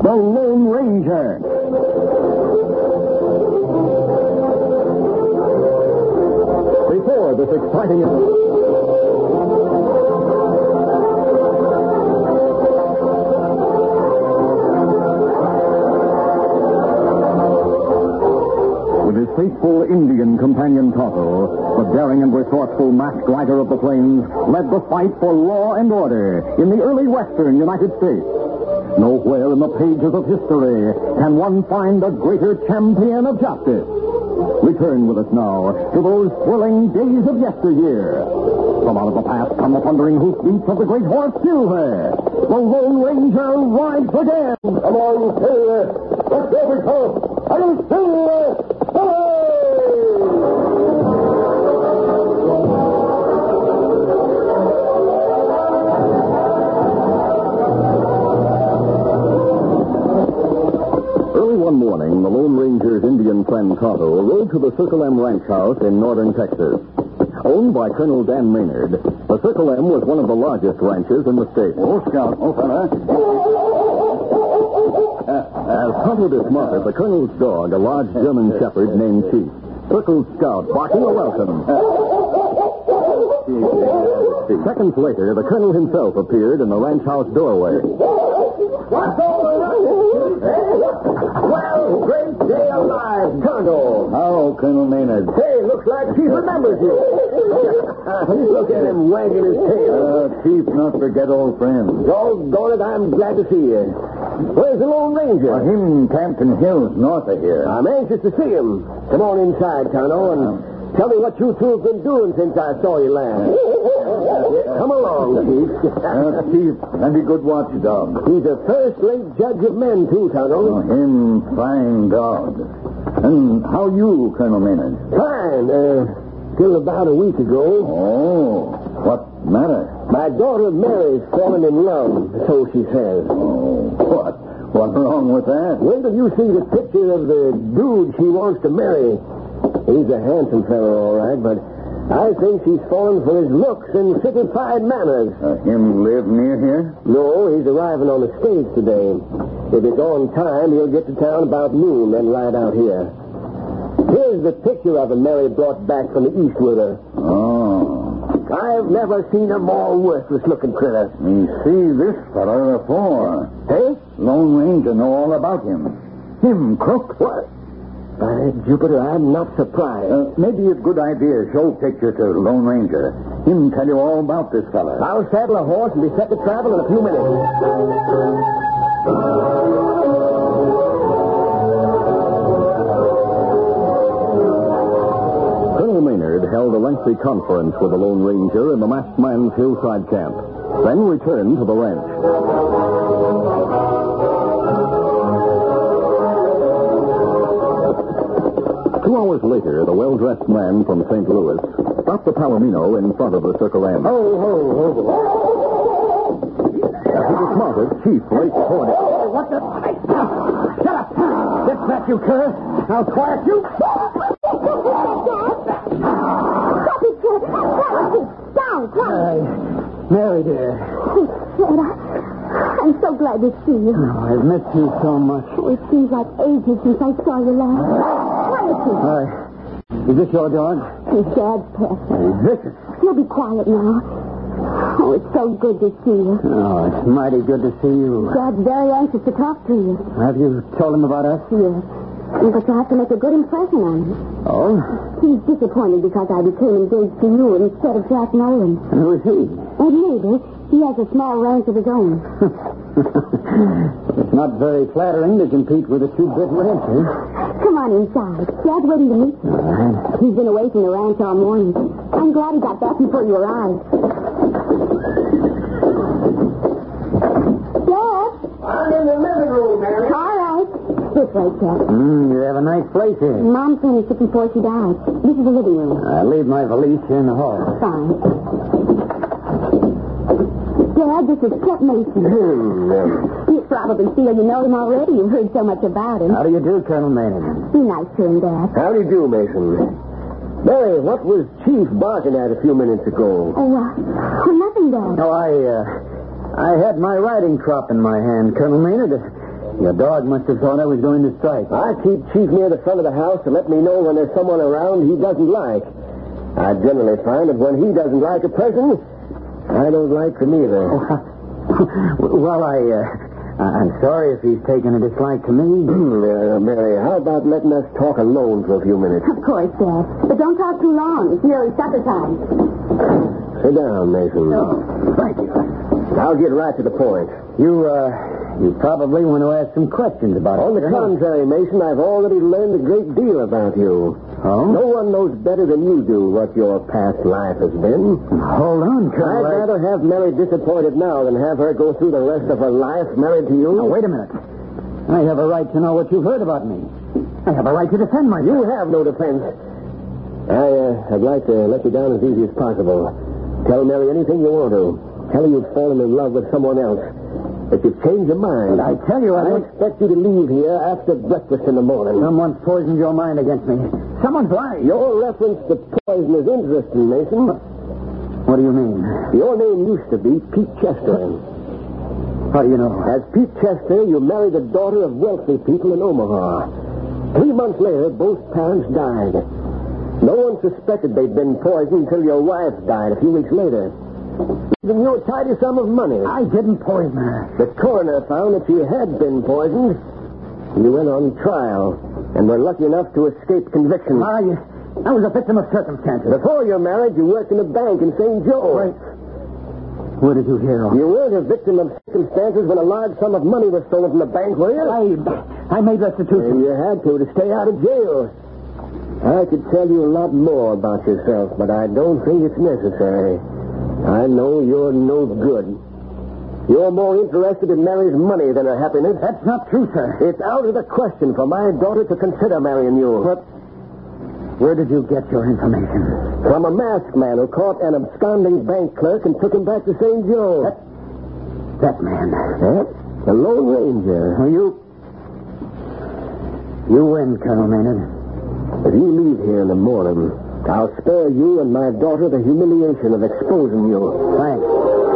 The Lone Ranger. Before this exciting... faithful Indian companion Tonto, the daring and resourceful masked rider of the plains, led the fight for law and order in the early western United States. Nowhere in the pages of history can one find a greater champion of justice. Return with us now to those thrilling days of yesteryear. From out of the past come the thundering hoofbeats of the great horse Silver. The Lone Ranger rides again. Come on, Silver. Let's go, big horse. Are you Silver? Early one morning, the Lone Ranger's Indian friend Tonto rode to the Circle M ranch house in northern Texas. Owned by Colonel Dan Maynard, the Circle M was one of the largest ranches in the state. Oh, Scout. Oh, fella. As Tonto dismounted, the Colonel's dog, a large German shepherd named Chief, circled Scout, barking a welcome. Seconds later, the Colonel himself appeared in the ranch house doorway. What's going on? Well, great day alive, Tonto. Hello, Colonel Maynard. Hey, looks like Chief remembers you. Look at him wagging his tail. Chief, not forget old friends. Doggone it, I'm glad to see you. Where's the Lone Ranger? Him in Campton Hills, north of here. I'm anxious to see him. Come on inside, Tonto, and tell me what you two have been doing since I saw you last. Come along, Chief. Chief, and a good watchdog. He's a first-rate judge of men, too, Tonto. Him fine dog. And how you, Colonel Maynard? Fine. Till about a week ago. Oh, what matter? My daughter Mary's fallen in love, so she says. Oh, what? What's wrong with that? Wait till you see the picture of the dude she wants to marry. He's a handsome fellow, all right, but I think she's fallen for his looks and city-fied manners. Him live near here? No, he's arriving on the stage today. If it's on time, he'll get to town about noon, then ride out here. Here's the picture of him Mary brought back from the east with her. Oh. I've never seen a more worthless-looking critter. You see this fellow before. Hey? Lone Ranger know all about him. Him, crook. What? By Jupiter, I'm not surprised. Maybe a good idea. Show picture to Lone Ranger. Him tell you all about this fella. I'll saddle a horse and be set to travel in a few minutes. Colonel Maynard held a lengthy conference with the Lone Ranger in the Masked Man's hillside camp, then returned to the ranch. 2 hours later, the well-dressed man from St. Louis stopped the Palomino in front of the Circle M. Ho. As he dismounted, Chief raced toward him. What the... Shut up! Get back, you cur! I'll quiet you! Stop it, kid! Down, quiet! Mary, dear. Dad, I'm so glad to see you. Oh, I've missed you so much. Oh, it seems like ages since I saw you last. Hi. Is this your dog? It's Dad's pet. This is... You'll be quiet now. Oh, it's so good to see you. Oh, it's mighty good to see you. Dad's very anxious to talk to you. Have you told him about us? Yes. But you have to make a good impression on him. Oh? He's disappointed because I became engaged to you instead of Jack Nolan. And who is he? A neighbor. He has a small ranch of his own. It's not very flattering to compete with a two-bit rancher. Come on inside. Dad's waiting to meet you. All right. He's been away from the ranch all morning. I'm glad he got back before you arrived. Dad? I'm in the living room, Mary. All right. This way, Dad. You have a nice place here. Mom finished it before she died. This is the living room. I'll leave my valise here in the hall. Fine. Dad, this is Chet Mason. You probably feel you know him already. You've heard so much about him. How do you do, Colonel Maynard? Be nice to him, Dad. How do you do, Mason? Mary, what was Chief barking at a few minutes ago? Nothing, Dad. Oh, I had my riding crop in my hand, Colonel Maynard. Your dog must have thought I was going to strike. I keep Chief near the front of the house to let me know when there's someone around he doesn't like. I generally find that when he doesn't like a person, I don't like them either. Well, I'm sorry if he's taken a dislike to me. Mary, how about letting us talk alone for a few minutes? Of course, Dad. But don't talk too long. It's nearly supper time. Sit down, Mason. Oh, thank you. I'll get right to the point. You probably want to ask some questions about On the contrary, Mason, I've already learned a great deal about you. Oh? No one knows better than you do what your past life has been. Hold on, Colonel. I'd rather have Mary disappointed now than have her go through the rest of her life married to you. Now, wait a minute. I have a right to know what you've heard about me. I have a right to defend myself. You have no defense. I'd like to let you down as easy as possible. Tell Mary anything you want to. Tell her you've fallen in love with someone else. That you've changed your mind. But I tell you, I expect you to leave here after breakfast in the morning. Someone's poisoned your mind against me. Someone's lying. Your reference to poison is interesting, Mason. What do you mean? Your name used to be Pete Chester. How do you know? As Pete Chester, you married the daughter of wealthy people in Omaha. 3 months later, both parents died. No one suspected they'd been poisoned until your wife died a few weeks later. Giving you a tidy sum of money. I didn't poison her. The coroner found that she had been poisoned. You went on trial and were lucky enough to escape conviction. I was a victim of circumstances. Before your marriage, you worked in a bank in St. Joe. Right. Where did you hear? You weren't a victim of circumstances when a large sum of money was stolen from the bank, were you? I made restitution. You had to stay out of jail. I could tell you a lot more about yourself, but I don't think it's necessary. I know you're no good. You're more interested in Mary's money than her happiness. That's not true, sir. It's out of the question for my daughter to consider marrying you. But where did you get your information? From a masked man who caught an absconding bank clerk and took him back to St. Joe. That man. Yes, the Lone Ranger. You win, Colonel Maynard. If you leave here in the morning, I'll spare you and my daughter the humiliation of exposing you. Thanks.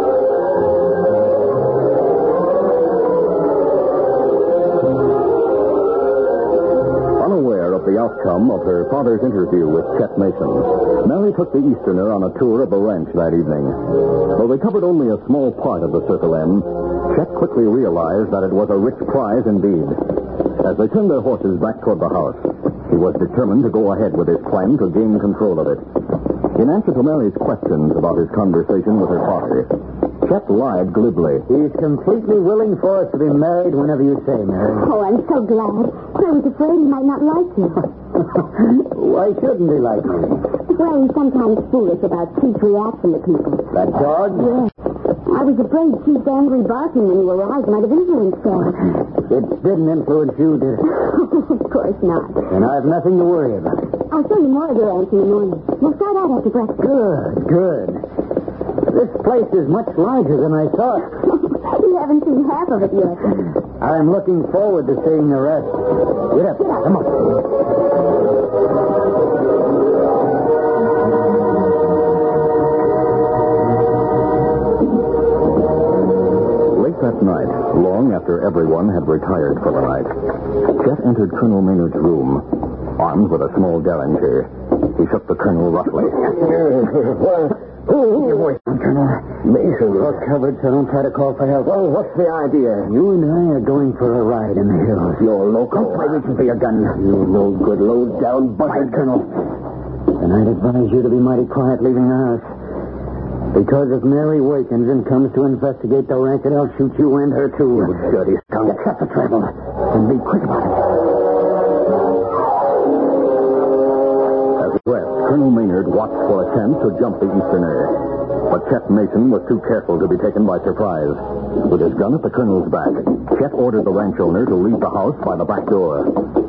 Unaware of the outcome of her father's interview with Chet Mason, Mary took the Easterner on a tour of the ranch that evening. Though they covered only a small part of the Circle M, Chet quickly realized that it was a rich prize indeed. As they turned their horses back toward the house, he was determined to go ahead with his plan to gain control of it. In answer to Mary's questions about his conversation with her father, Chet lied glibly. He's completely willing for us to be married whenever you say, Mary. Oh, I'm so glad. I was afraid he might not like you. Why shouldn't he like me? Well, he's sometimes foolish about Chief's reaction to people. That dog? Yes. I was afraid Chief's angry barking when you arrived might have influenced him. It didn't influence you, did it? Of course not. And I've nothing to worry about. I'll show you more of your aunt in the morning. We'll start out after breakfast. Good. This place is much larger than I thought. You haven't seen half of it yet. I'm looking forward to seeing the rest. Get up. Come on. Late that night, long after everyone had retired for the night, Chet entered Colonel Maynard's room, armed with a small derringer. He shook the colonel roughly. Your voice, Colonel. Mason. You're covered, so don't try to call for help. Well, what's the idea? You and I are going for a ride in the hills. You're local. Don't try reaching for your gun. You no good low-down buzzard. Colonel. And I'd advise you to be mighty quiet leaving the house. Because if Mary wakens and comes to investigate the racket, I'll shoot you and her, too. You dirty skunk. Accept the trouble. And be quick about it. As he dressed, Colonel Maynard watched for a chance to jump the Easterner. But Chet Mason was too careful to be taken by surprise. With his gun at the colonel's back, Chet ordered the ranch owner to leave the house by the back door.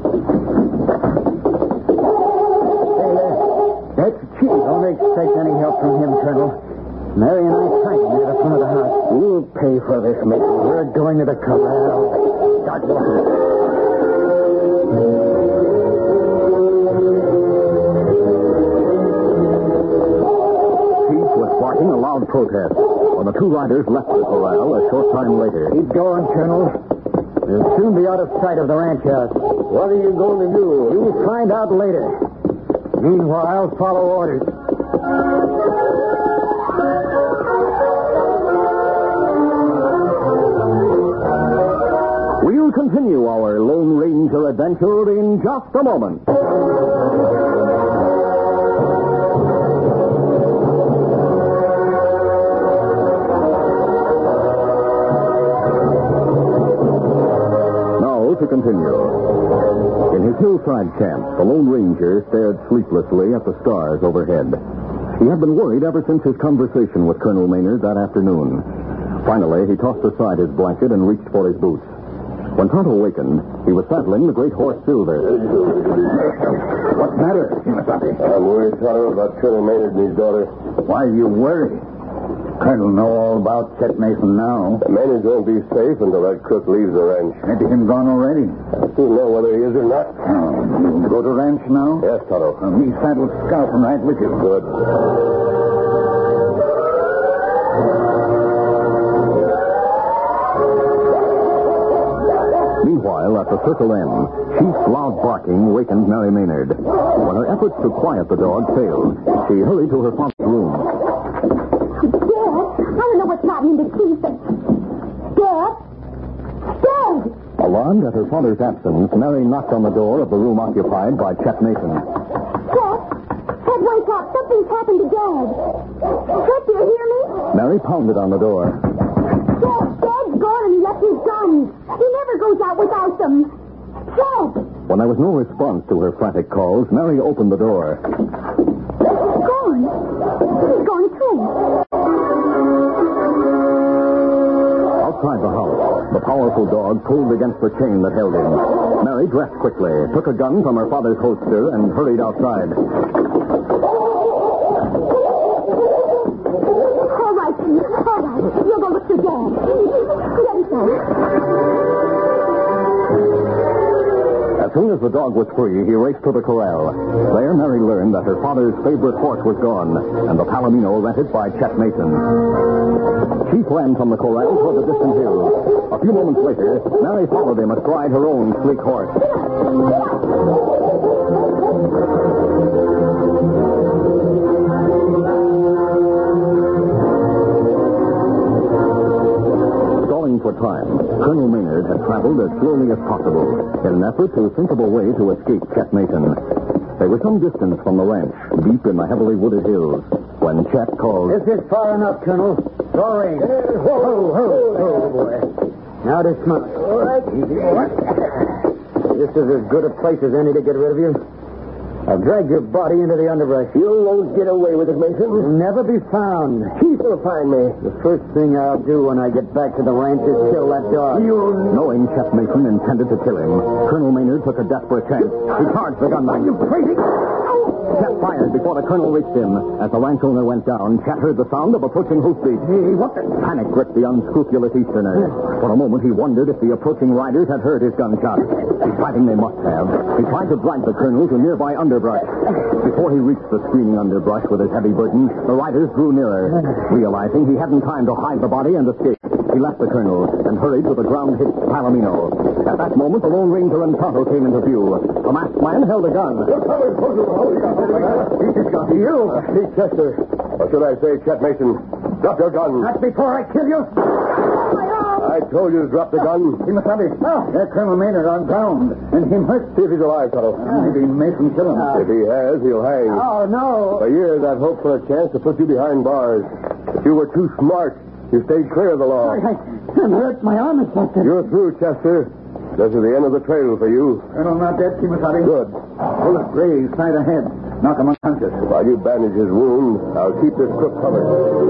That's Chief. Don't expect any help from him, Colonel. Mary and I fighting near the front of the house. You'll pay for this, Mason. We're going to the corral. Start walking. A loud protest when the two riders left the corral a short time later. Keep going, Colonel. As soon soon be out of sight of the ranch house. What are you going to do? You'll find out later. Meanwhile, follow orders. We'll continue our Lone Ranger adventure in just a moment. Now to continue. In his hillside camp, the Lone Ranger stared sleeplessly at the stars overhead. He had been worried ever since his conversation with Colonel Maynard that afternoon. Finally, he tossed aside his blanket and reached for his boots. When Tonto awakened, he was saddling the great horse Silver. What's the matter, Kimasabi? I'm worried, Tonto, about Colonel Maynard and his daughter. Why are you worried? Colonel know all about Chet Mason now. The Maynards won't be safe until that crook leaves the ranch. Maybe him gone already. I still know whether he is or not. You go to ranch now? Yes, Tonto. Me saddle Scout and ride with you. Good. Meanwhile, at the circle end, Chief's loud barking wakened Mary Maynard. When her efforts to quiet the dog failed, she hurried to her father's room. Dad, I don't know what's happening to Keith. Dad? Dad! Alarmed at her father's absence, Mary knocked on the door of the room occupied by Chet Mason. Dad? Dad, wake up. Something's happened to Dad. Chet, do you hear me? Mary pounded on the door. Dad's gone and he left his guns. He never goes out without them. Chet! When there was no response to her frantic calls, Mary opened the door. He's gone. He's gone too. Outside the house, the powerful dog pulled against the chain that held him. Mary dressed quickly, took a gun from her father's holster, and hurried outside. All right, Keith. All right. You'll go look for Dad. Ready, sir. As soon as the dog was free, he raced to the corral. There, Mary learned that her father's favorite horse was gone, and the Palomino rented by Chet Mason. Chief ran from the corral toward the distant hills. A few moments later, Mary followed him astride her own sleek horse. Stalling for time, Colonel Maynard had traveled as slowly as possible in an effort to think of a way to escape Chet Mason. They were some distance from the ranch, deep in the heavily wooded hills, when Chet called. This is far enough, Colonel. Draw rein. Whoa, boy. Now dismount. All right. Easy, boy. This is as good a place as any to get rid of you. I'll drag your body into the underbrush. You won't get away with it, Mason. You'll never be found. Chief will find me. The first thing I'll do when I get back to the ranch is kill that dog. Knowing Chet Mason intended to kill him, Colonel Maynard took a desperate chance. He charged the gunman. Are you crazy? Chet fired before the colonel reached him. As the ranch owner went down, Chet heard the sound of approaching hoofbeats. Hey, what the... Panic gripped the unscrupulous Easterner. For a moment, he wondered if the approaching riders had heard his gunshot. Deciding they must have, he tried to drag the colonel to nearby underbrush. Before he reached the screening underbrush with his heavy burden, the riders drew nearer. Realizing he hadn't time to hide the body and escape, he left the colonel and hurried to the ground-hit Palomino. At that moment, the Lone Ranger and Tonto came into view. The masked man held a gun. You? See, Chester. Or should I say, Chet Mason, drop your gun. Not before I kill you. I told you to drop the gun. Kimasabi. That Colonel Maynard on ground. And him hurt. See if he's alive, Tonto. Maybe Mason kill him. If he has, he'll hang. Oh, no. For years, I've hoped for a chance to put you behind bars. But you were too smart. You stayed clear of the law. I'm hurt. My arm is busted. You're through, Chester. This is the end of the trail for you. Colonel not dead, Kimasabi. Good. Bullet grazed side ahead. Knock him unconscious. While you bandage his wound, I'll keep this crook covered.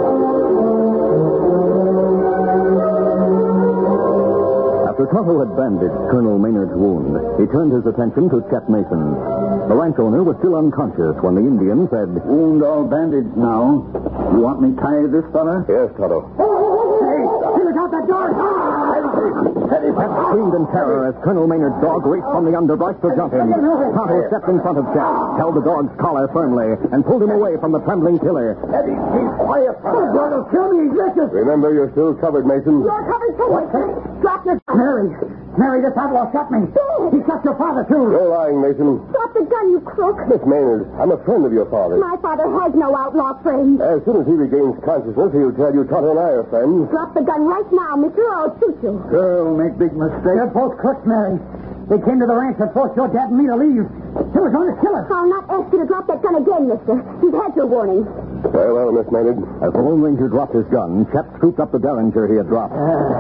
After Tonto had bandaged Colonel Maynard's wound, he turned his attention to Chet Mason. The ranch owner was still unconscious when the Indian said, Wound all bandaged now. You want me tied this fella? Yes, Tonto. Hey, look out that door! Chet screamed in terror as Colonel Maynard's dog raced from the underbrush to jump him. Tonto stepped in front of Chet, held the dog's collar firmly, and pulled him away from the trembling killer. Eddie, keep quiet. Oh, God, will kill me. He's vicious. Remember, you're still covered, Mason. You're covered too. Drop the... Mary, this outlaw shot me. He shot your father, too. You're lying, Mason. Drop the gun, you crook. Miss Maynard, I'm a friend of your father. My father has no outlaw friends. As soon as he regains consciousness, he'll tell you Tonto and I are friends. Drop the gun right now, mister, or I'll shoot you. Girl, make big mistake. They're both crooks, Mary. They came to the ranch and forced your dad and me to leave. They were going to kill us. I'll not ask you to drop that gun again, mister. You've had your warning. Very well, Miss Maynard. As the Lone Ranger dropped his gun, Chet scooped up the Derringer he had dropped.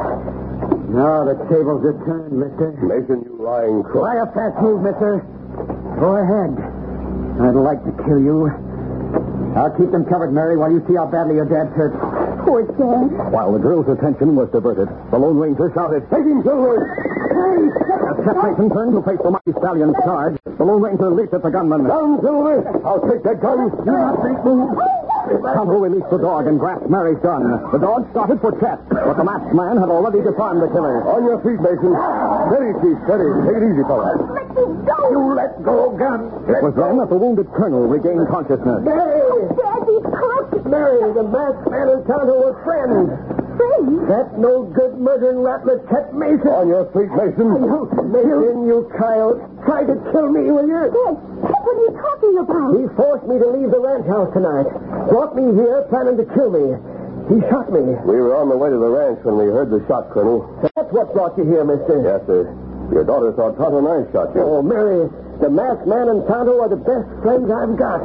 Now the tables are turned, mister. Mason, you lying crook. Try a fast move, mister. Go ahead. I'd like to kill you. I'll keep them covered, Mary, while you see how badly your dad's hurt. Poor Dad. While the girl's attention was diverted, the Lone Ranger shouted, "Take him, Silver!" As Chet Mason turned to face the mighty stallion's charge, the Lone Ranger leaped at the gunman. Down, Silver! I'll take that gun. Do not think move. Tonto released the dog and grasped Mary's gun. The dog started for Chet, but the masked man had already disarmed the killer. On your feet, Mason. Steady, Chief, steady. Take it easy, fella. Let me go. You let go, gun. It was then that the wounded colonel regained consciousness. Mary! Dad, these crooks. Mary, the masked man and Tonto were friends. Friends? That no good murdering rattler Chet Mason. On your feet, Mason. Mason, you coyote. Tried to kill me, will you? Dad, what are you talking about? He forced me to leave the ranch house tonight. Brought me here planning to kill me. He shot me. We were on the way to the ranch when we heard the shot, Colonel. That's what brought you here, mister. Yes, sir. Your daughter thought Tonto and I shot you. Oh, Mary, the masked man and Tonto are the best friends I've got.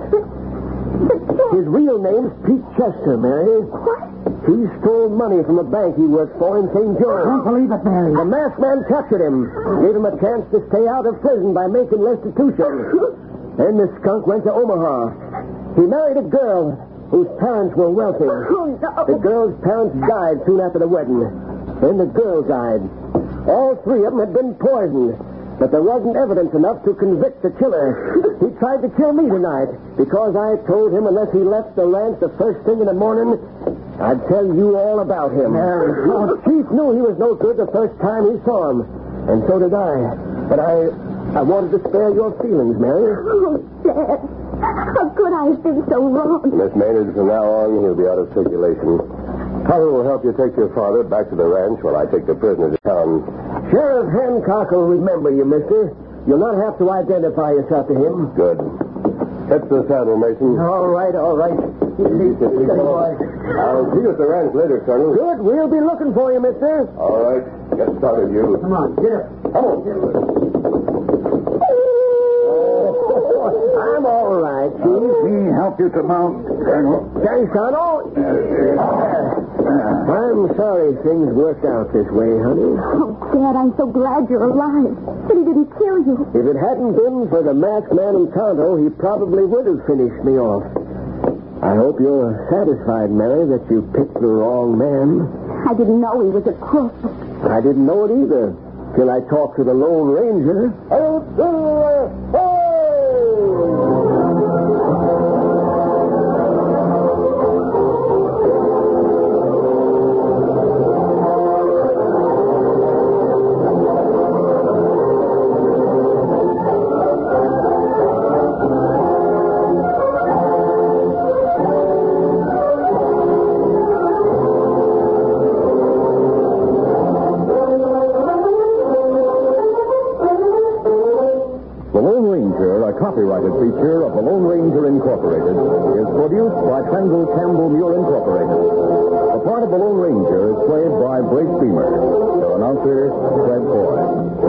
His real name's Pete Chester, Mary. What? He stole money from a bank he worked for in St. George. Don't believe it, Mary. The masked man captured him, gave him a chance to stay out of prison by making restitution. Then the skunk went to Omaha. He married a girl whose parents were wealthy. Oh, no. The girl's parents died soon after the wedding. Then the girl died. All three of them had been poisoned. But there wasn't evidence enough to convict the killer. He tried to kill me tonight because I told him unless he left the ranch the first thing in the morning, I'd tell you all about him. The chief knew he was no good the first time he saw him. And so did I. But I wanted to spare your feelings, Mary. Oh, Dad. How could I have been so wrong? Miss Maynard, from now on, he'll be out of circulation. Tonto will help you take your father back to the ranch while I take the prisoner to town. Sheriff Hancock will remember you, mister. You'll not have to identify yourself to him. Good. Fetch the saddle, Mason. All right. Steady, boy. I'll see you at the ranch later, Colonel. Good. We'll be looking for you, mister. All right. Get started, you. Come on, get up. Come on. I'm all right, Chief. We help you to mount, Colonel. Thanks, Tonto. I'm sorry things worked out this way, honey. Oh, Dad, I'm so glad you're alive. But he didn't kill you. If it hadn't been for the masked man and Tonto, he probably would have finished me off. I hope you're satisfied, Mary, that you picked the wrong man. I didn't know he was a crook. I didn't know it either till I talked to the Lone Ranger. Copyrighted feature of the Lone Ranger Incorporated is produced by Kendall Campbell Muir Incorporated. The part of the Lone Ranger is played by Blake Beamer. Your announcer, Fred Boyd.